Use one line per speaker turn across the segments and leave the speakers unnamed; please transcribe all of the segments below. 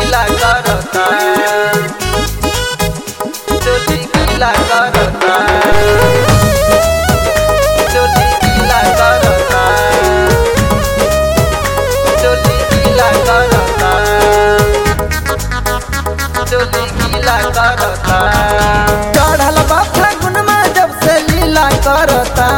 गीला करता, चोली गीला करता, चोली गीला करता, चोली गीला करता, चोली गीला करता।
चढ़ल बा फागुन में जब से लीला करता,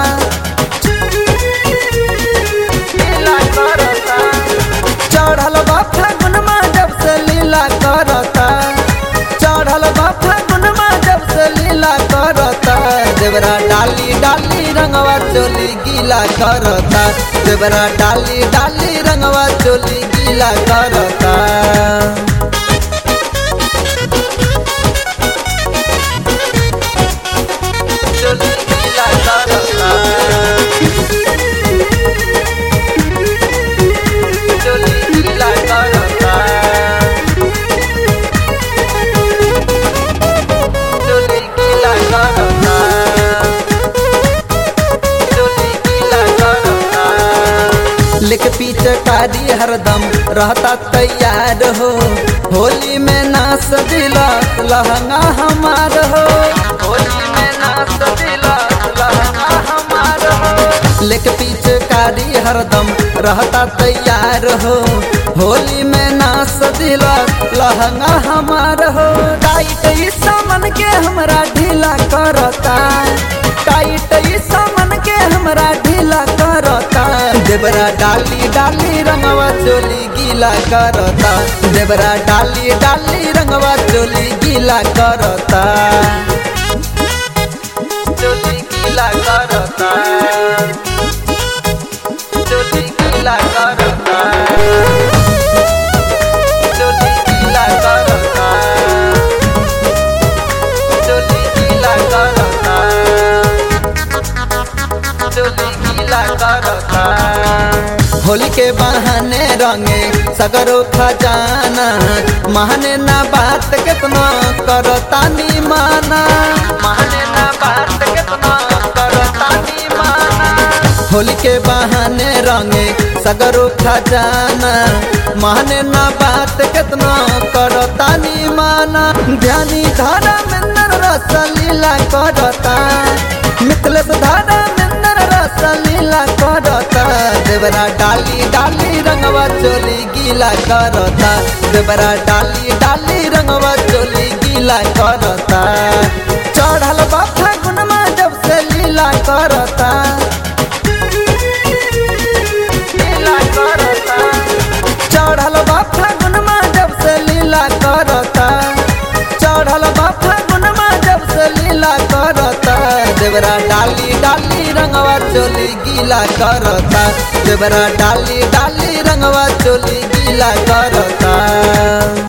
गीला करता,
चढ़ल बा फागुन में जब से लीला करता, चढ़ल बा फागुन में जब से लीला करता। देवरा डाली डाली रंगवा चोली गीला करता, देवरा डाली डाली रंगवा चोली गीला करता।
चोली गीला करता, चोली गीला करता, चोली गीला करता, चोली गीला करता।
लिख पीछे कारी हरदम रहता तैयार हो, होली में नाच दिला लहंगा हमार हो,
होली में नाच दिला लहंगा हमार हो।
लिख पीछे कारी हरदम रहता तैयार हो, होली में नाच दिला लहंगा हमार हो। टाइट इस सामान के हमरा ढीला करता, टाइट इस सामान के हमरा ढीला करता। देवरा डाली डाली रंगवा चोली गीला करता, देवरा डाली डाली रंगवा चोली गीला करता।
चोली गीला करता, चोली गीला करता, चोली गीला करता, चोली गीला करता, चोली गीला करता।
होली के बहाने रंगे सगरो खजाना, माने ना बात कितना करता नी माना,
माने ना बात कितना करता नी माना।
होली के बहाने रंगे सगरो खजाना, माने ना बात कितना करता नी माना। ध्यानी धारा मिंदर रस लीला करता, मिथलेश धारा मिंदर रस लीला करता। देवरा डाली डाली रंगवा चोली गीला करता, देवरा डाली डाली रंगवा चोली गीला करता। चढ़ल बा फागुन में जब से लीला करता,
गीला करता,
चढ़ल बा फागुन में जब से लीला करता, चढ़ल बा फागुन में जब से लीला करता। देवरा डाली डाली रंगवा चोली गीला करता, देवरा डाली डाली रंगवा चोली गीला करता।